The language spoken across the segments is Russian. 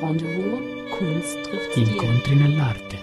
Rendezvous, Kunst trifft Incontri nell'arte.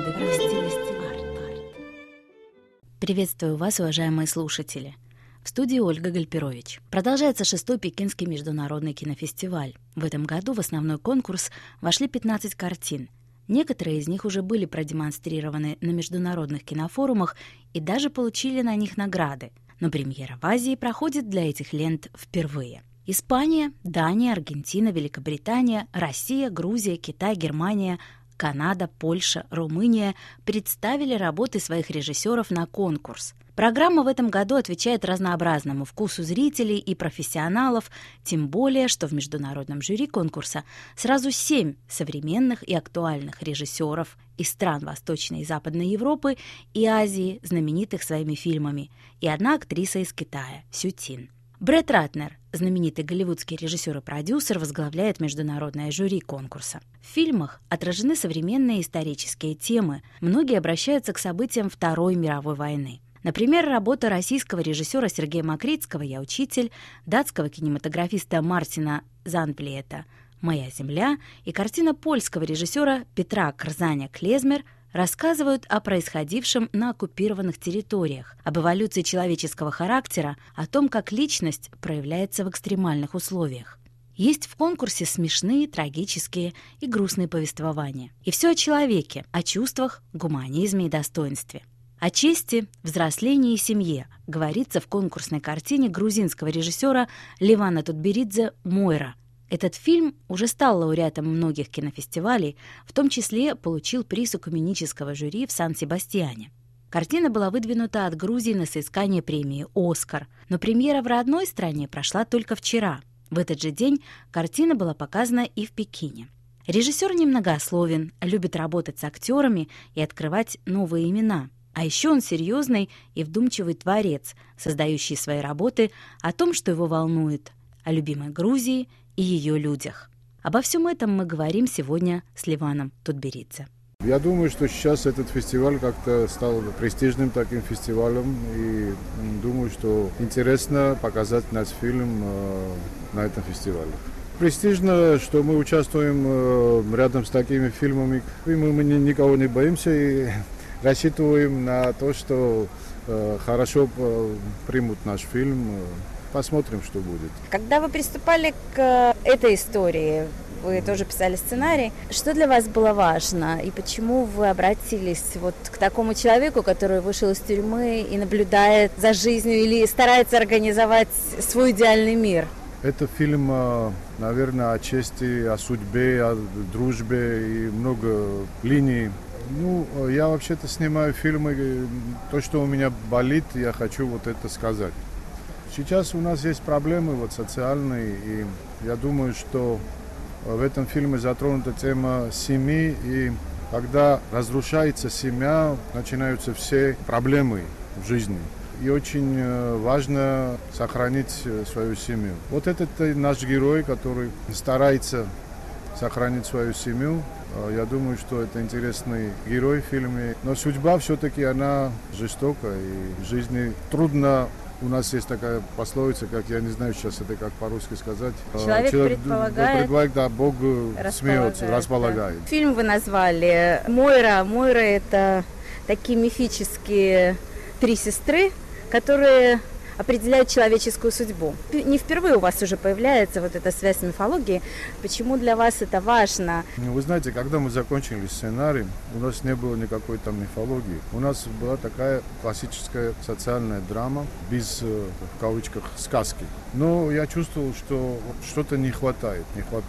Приветствую вас, уважаемые слушатели. В студии Ольга Гальперович. Продолжается 6-й Пекинский международный кинофестиваль. В этом году в основной конкурс вошли 15 картин. Некоторые из них уже были продемонстрированы на международных кинофорумах и даже получили на них награды. Но премьера в Азии проходит для этих лент впервые. Испания, Дания, Аргентина, Великобритания, Россия, Грузия, Китай, Германия, Канада, Польша, Румыния представили работы своих режиссеров на конкурс. Программа в этом году отвечает разнообразному вкусу зрителей и профессионалов, тем более, что в международном жюри конкурса сразу 7 современных и актуальных режиссеров из стран Восточной и Западной Европы и Азии, знаменитых своими фильмами, и одна актриса из Китая, Сю Тин. Брэд Ратнер, знаменитый голливудский режиссер и продюсер, возглавляет международное жюри конкурса. В фильмах отражены современные исторические темы. Многие обращаются к событиям Второй мировой войны. Например, работа российского режиссера Сергея Макритского «Я учитель», датского кинематографиста Мартина Зандблета «Моя земля» и картина польского режиссера Петра Крзаня-Клезмер рассказывают о происходившем на оккупированных территориях, об эволюции человеческого характера, о том, как личность проявляется в экстремальных условиях. Есть в конкурсе смешные, трагические и грустные повествования. И все о человеке, о чувствах, гуманизме и достоинстве. О чести, взрослении и семье говорится в конкурсной картине грузинского режиссера Левана Тутберидзе «Мойра». Этот фильм уже стал лауреатом многих кинофестивалей, в том числе получил приз экуменического жюри в Сан-Себастьяне. Картина была выдвинута от Грузии на соискание премии «Оскар», но премьера в родной стране прошла только вчера. В этот же день картина была показана и в Пекине. Режиссер немногословен, любит работать с актерами и открывать новые имена. А еще он серьезный и вдумчивый творец, создающий свои работы о том, что его волнует, о любимой Грузии и ее людях. Обо всем этом мы говорим сегодня с Леваном Тутберидзе. Я думаю, что сейчас этот фестиваль как-то стал престижным таким фестивалем, и думаю, что интересно показать наш фильм на этом фестивале. Престижно, что мы участвуем рядом с такими фильмами, и мы никого не боимся и рассчитываем на то, что хорошо примут наш фильм. Посмотрим, что будет. Когда вы приступали к этой истории, вы тоже писали сценарий, что для вас было важно и почему вы обратились вот к такому человеку, который вышел из тюрьмы и наблюдает за жизнью или старается организовать свой идеальный мир? Это фильм, наверное, о чести, о судьбе, о дружбе и много линий. Я вообще-то снимаю фильмы, то, что у меня болит, я хочу вот это сказать. Сейчас у нас есть проблемы социальные, и я думаю, что в этом фильме затронута тема семьи, и когда разрушается семья, начинаются все проблемы в жизни. И очень важно сохранить свою семью. Вот этот наш герой, который старается сохранить свою семью. Я думаю, что это интересный герой в фильме. Но судьба все-таки, она жестока, и в жизни трудно. У нас есть такая пословица, как, я не знаю сейчас это как по-русски сказать. Человек предполагает, да, Бог смеется, располагает. Да. Фильм вы назвали «Мойра». «Мойра» — это такие мифические 3 сестры, которые определяют человеческую судьбу. Не впервые у вас уже появляется вот эта связь с мифологией. Почему для вас это важно? Вы знаете, когда мы закончили сценарий, у нас не было никакой там мифологии. У нас была такая классическая социальная драма, без, в кавычках, сказки. Но я чувствовал, что что-то не хватает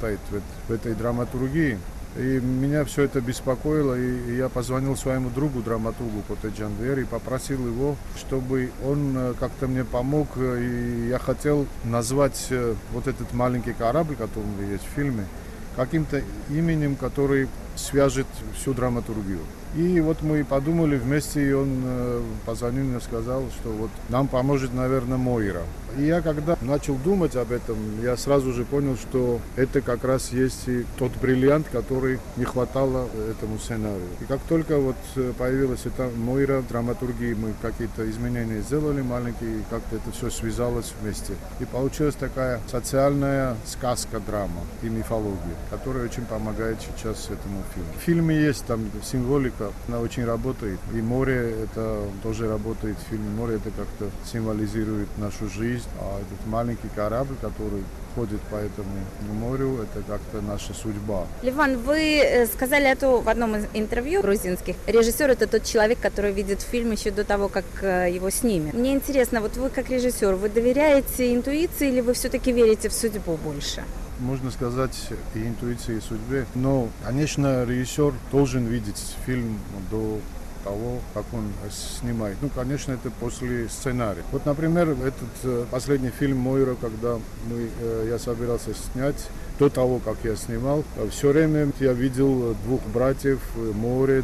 в этой драматургии. И меня все это беспокоило, и я позвонил своему другу, драматургу Коте Джандвер, и попросил его, чтобы он как-то мне помог. И я хотел назвать вот этот маленький корабль, который есть в фильме, каким-то именем, который свяжет всю драматургию. И вот мы подумали вместе, и он позвонил мне и сказал, что вот нам поможет, наверное, Мойра. И я когда начал думать об этом, я сразу же понял, что это как раз есть и тот бриллиант, который не хватало этому сценарию. И как только вот появилась эта Мойра в драматургии, мы какие-то изменения сделали маленькие, и как-то это все связалось вместе. И получилась такая социальная сказка-драма и мифология, которая очень помогает сейчас этому фильму. В фильме есть там символика, она очень работает. И море это тоже работает в фильме. Море это как-то символизирует нашу жизнь. А этот маленький корабль, который ходит по этому морю, это как-то наша судьба. Ливан, вы сказали это в одном из интервью грузинских. Режиссер — это тот человек, который видит фильм еще до того, как его снимет. Мне интересно, вот вы как режиссер, вы доверяете интуиции или вы все-таки верите в судьбу больше? Можно сказать и интуиции, и судьбе. Но, конечно, режиссер должен видеть фильм до того, как он снимает. Ну, конечно, это после сценария. Вот, например, этот последний фильм «Мойра», когда я собирался снять, до того, как я снимал, все время я видел двух братьев, море,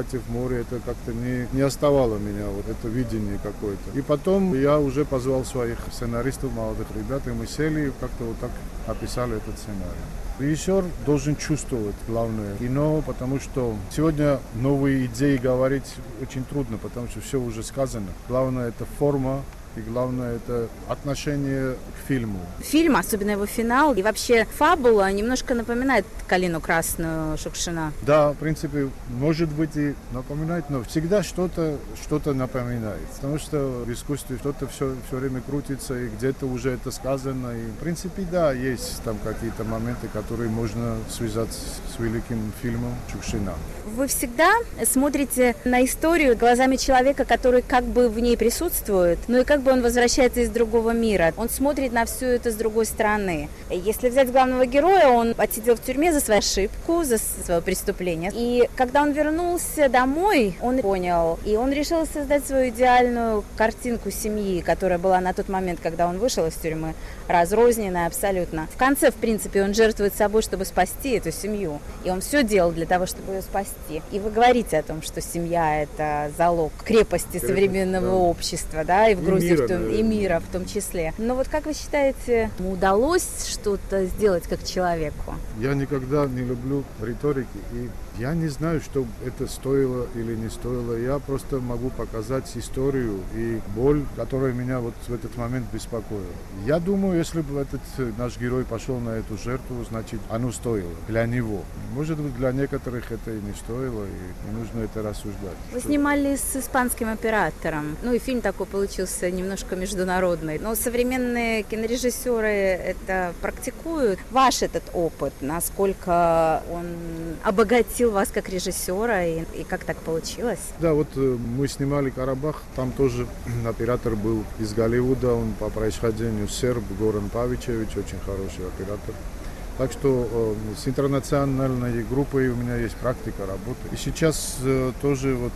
это как-то не оставало меня, вот это видение какое-то. И потом я уже позвал своих сценаристов, молодых ребят, и мы сели и как-то вот так описали этот сценарий. Режиссер должен чувствовать главное кино, потому что сегодня новые идеи говорить очень трудно, потому что все уже сказано. Главное это форма. И главное, это отношение к фильму. Фильм, особенно его финал, и вообще фабула немножко напоминает «Калину красную» Шукшина. Да, в принципе, может быть и напоминает, но всегда что-то напоминает. Потому что в искусстве что-то все время крутится, и где-то уже это сказано. И, в принципе, да, есть там какие-то моменты, которые можно связать с великим фильмом Шукшина. Вы всегда смотрите на историю глазами человека, который как бы в ней присутствует, но и как бы он возвращается из другого мира. Он смотрит на все это с другой стороны. Если взять главного героя, он отсидел в тюрьме за свою ошибку, за свое преступление. И когда он вернулся домой, он понял, и он решил создать свою идеальную картинку семьи, которая была на тот момент, когда он вышел из тюрьмы, разрозненная абсолютно. В конце, в принципе, он жертвует собой, чтобы спасти эту семью. И он все делал для того, чтобы ее спасти. И вы говорите о том, что семья – это залог крепости современного общества, да, и в Грузии, и мира в том числе. Но вот как вы считаете, ему удалось что-то сделать как человеку? Я никогда не люблю риторики, и я не знаю, что это стоило или не стоило. Я просто могу показать историю и боль, которая меня вот в этот момент беспокоила. Я думаю, если бы этот наш герой пошел на эту жертву, значит, оно стоило для него. Может быть, для некоторых это и не стоило, и не нужно это рассуждать. Вы снимали с испанским оператором. Ну и фильм такой получился немножко международный. Но современные кинорежиссеры это практикуют. Ваш этот опыт, насколько он обогатил вас как режиссера и как так получилось? Да, вот мы снимали «Карабах», там тоже оператор был из Голливуда, он по происхождению серб, Горан Павичевич, очень хороший оператор. Так что с интернациональной группой у меня есть практика работы. И сейчас тоже вот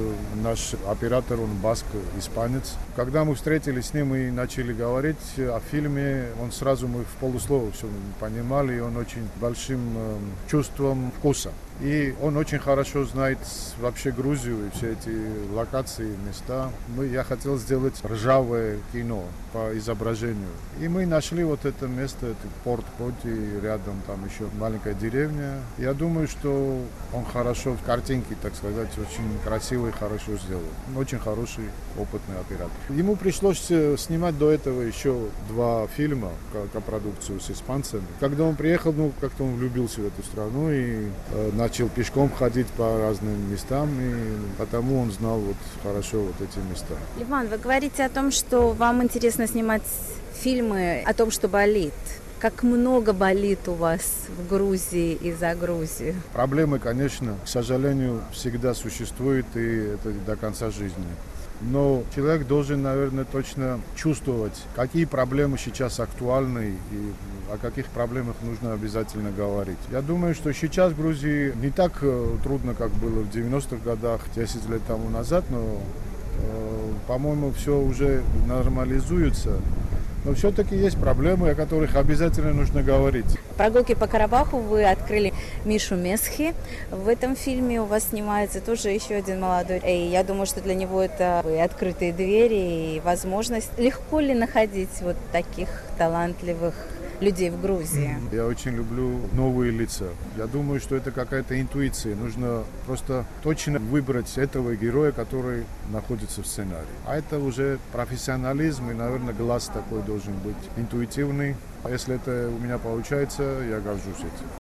наш оператор, он баск, испанец. Когда мы встретились с ним и начали говорить о фильме, он сразу, мы в полуслова все понимали, и он очень большим чувством вкуса. И он очень хорошо знает вообще Грузию и все эти локации, места. Я хотел сделать ржавое кино по изображению. И мы нашли вот это место, это порт Поти, рядом там еще маленькая деревня. Я думаю, что он хорошо в картинке, так сказать, очень красиво и хорошо сделал. Очень хороший, опытный оператор. Ему пришлось снимать до этого еще 2 фильма, копродукцию с испанцами. Когда он приехал, как-то он влюбился в эту страну и начал пешком ходить по разным местам, и потому он знал вот хорошо вот эти места. Ливан, вы говорите о том, что вам интересно снимать фильмы о том, что болит. Как много болит у вас в Грузии и за Грузию? Проблемы, конечно, к сожалению, всегда существуют, и это до конца жизни. Но человек должен, наверное, точно чувствовать, какие проблемы сейчас актуальны и о каких проблемах нужно обязательно говорить. Я думаю, что сейчас в Грузии не так трудно, как было в 90-х годах, 10 лет тому назад, но, по-моему, все уже нормализуется. Но все-таки есть проблемы, о которых обязательно нужно говорить. «Прогулки по Карабаху» вы открыли Мишу Месхи. В этом фильме у вас снимается тоже еще один молодой. И я думаю, что для него это и открытые двери, и возможность. Легко ли находить вот таких талантливых людей в Грузии? Я очень люблю новые лица. Я думаю, что это какая-то интуиция. Нужно просто точно выбрать этого героя, который находится в сценарии. А это уже профессионализм, и, наверное, глаз такой должен быть интуитивный. А если это у меня получается, я горжусь этим.